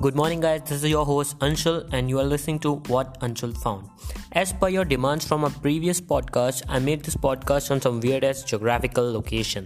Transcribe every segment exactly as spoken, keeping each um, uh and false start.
Good morning, guys. This is your host Anshul, and you are listening to What Anshul Found. As per your demands from a previous podcast, I made this podcast on some weird ass geographical location.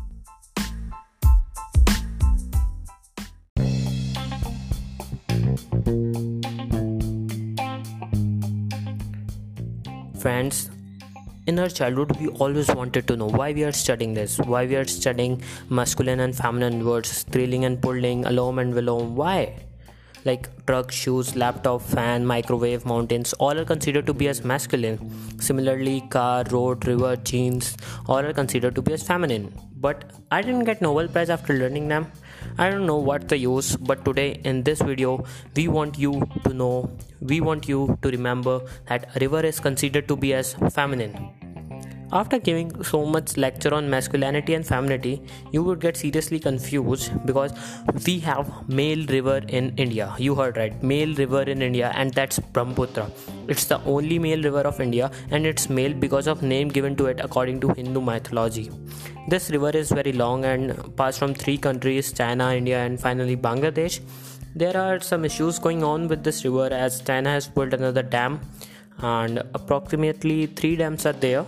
Friends, in our childhood, we always wanted to know why we are studying this, why we are studying masculine and feminine words, thrilling and pulling, alone and Vilom. Why? Like truck, shoes, laptop, fan, microwave, mountains, all are considered to be as masculine. Similarly, car, road, river, jeans, all are considered to be as feminine. But I didn't get Nobel Prize after learning them. I don't know what the use, but today in this video, we want you to know, we want you to remember that a river is considered to be as feminine. After giving so much lecture on masculinity and femininity, you would get seriously confused because we have male river in India. You heard right, male river in India, and that's Brahmaputra. It's the only male river of India, and it's male because of name given to it according to Hindu mythology. This river is very long and passed from three countries, China, India, and finally Bangladesh. There are some issues going on with this river as China has built another dam, and approximately three dams are there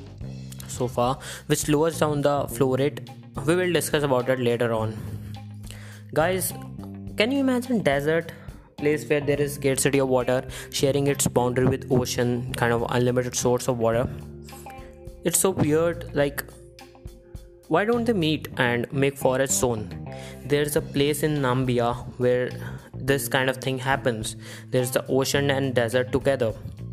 so far, which lowers down the flow rate. We will discuss about it later on. Guys, can you imagine desert place where there is scarcity of water sharing its boundary with ocean, kind of unlimited source of water? It's so weird. Like, why don't they meet and make forest zone? There's a place in Namibia where this kind of thing happens. There's the ocean and desert together,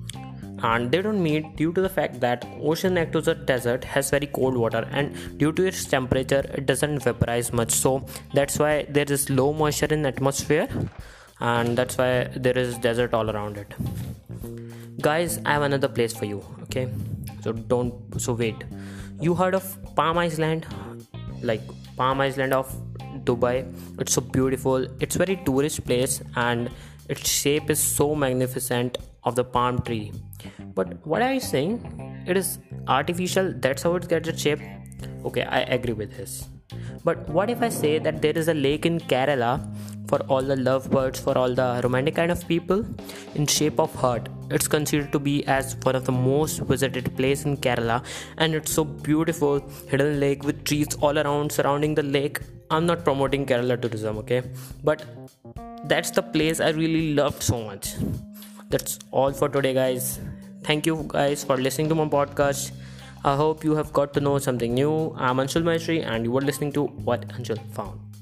and they don't meet due to the fact that ocean next to the desert has very cold water, and due to its temperature it doesn't vaporize much, so that's why there is low moisture in atmosphere, and that's why there is desert all around it. Guys, I have another place for you. Okay, so don't so wait you heard of Palm Island? Like Palm Island of Dubai. It's so beautiful. It's very tourist place, and its shape is so magnificent of the palm tree. But what are you saying? It is artificial, that's how it gets its shape? Okay, I agree with this. But what if I say that there is a lake in Kerala for all the lovebirds, for all the romantic kind of people, in shape of heart? It's considered to be as one of the most visited place in Kerala, and it's so beautiful, hidden lake with trees all around surrounding the lake. I'm not promoting Kerala tourism, okay? But that's the place I really loved so much. That's all for today, guys. Thank you guys for listening to my podcast. I hope you have got to know something new. I'm Anshul Maitri, and you are listening to What Anshul Found.